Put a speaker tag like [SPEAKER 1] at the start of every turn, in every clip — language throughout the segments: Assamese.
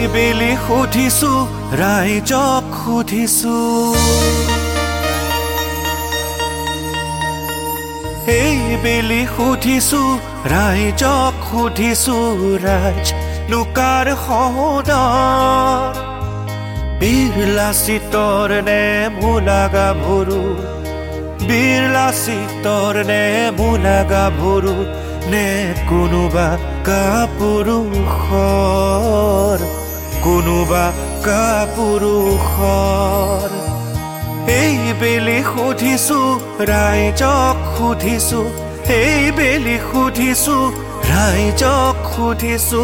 [SPEAKER 1] বেলি সুধিছো ৰাইজক সুধিছো এই বেলি সুধিছো ৰাইজক সুধিছো ৰাইজ নুকাৰ সহদৰ বিৰলাচিতৰ নে মুলাগা ভৰু বিৰলাচিতৰ নে মুলাগা ভৰু নে কোনোবা কাপুৰুষৰ এই বেলি সুধিছো ৰাইজক সুধিছো এই বেলি সুধিছো ৰাইজক সুধিছো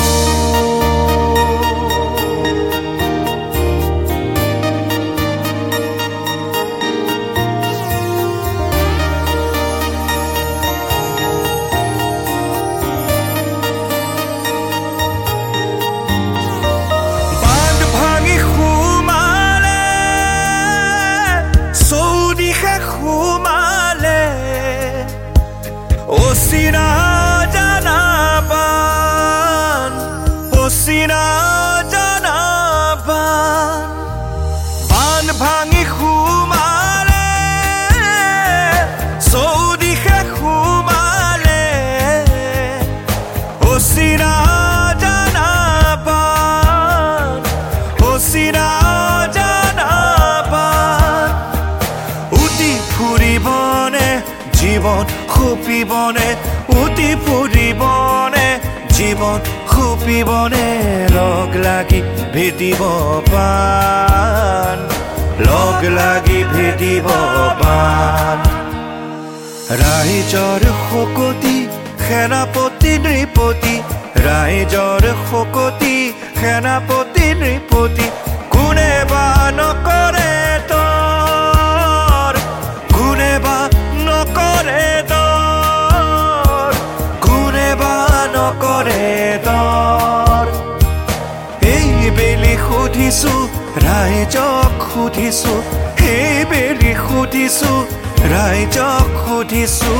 [SPEAKER 1] Osina janaban ban bhangi khumale sodihe khumale osina janaban uti phuribone jibon khupibone uti phuribone জীবন খুপিবনে লগ লাগি ভেটিব পান লগ লাগি ভেটিব পান ৰাইজৰ শকতি সেনাপতি নৃপতি ৰাইজৰ শকতি সেনাপতি নৃপতি কোনে বা নকৰে তৰ কোনে বা নকৰে এই বেলি সুধিছো ৰাইজক সুধিছো এই বেলি সুধিছো ৰাইজক সুধিছো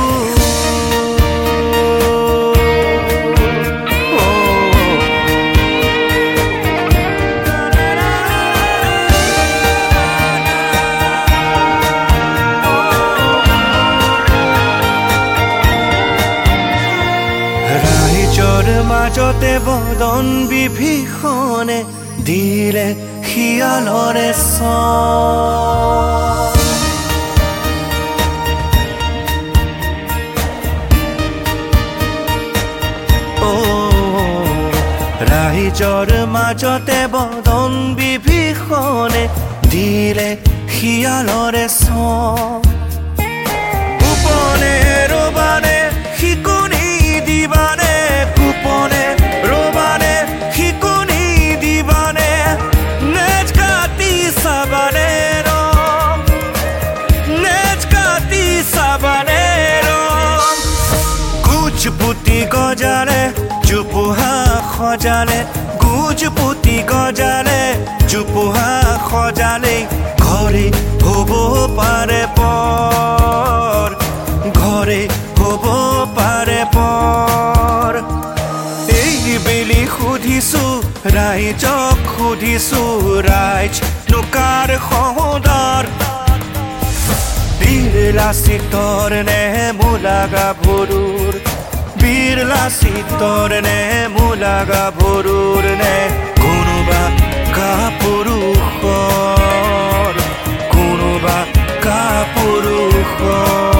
[SPEAKER 1] মাজতে বদন বিভীষণে দিলে শিয়ালৰে ৰাইজৰ মাজতে বদন বিভীষণে দিলে শিয়ালৰে উপনে ৰবানে শিকনি দিবানে কুপনে ৰবানে শিকনি দিবানে নেজ কাটি চাবানে গুজপুতি গজালে জোপোহা সজালে গুজপুতি গজালে জোপোহা সজালে ঘৰে হ'ব পাৰে পৰ ঘৰে হ'ব পাৰে পৰ এই বেলি সুধিছো ৰাইজক সুধিছো ৰাইজ নুকাৰ সহদৰ বিৰলাচিতৰ নে মুলাগা ভৰুৰ বিৰলাচিতৰ নে মুলাগা ভৰুৰ নে কোনোবা কাপুৰুষৰ